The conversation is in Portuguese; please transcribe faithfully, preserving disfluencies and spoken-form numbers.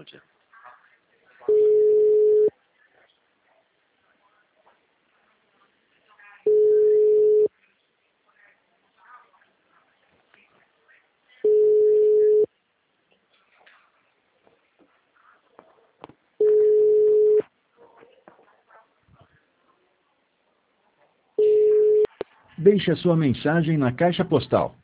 Cláudia. Deixe a sua mensagem na caixa postal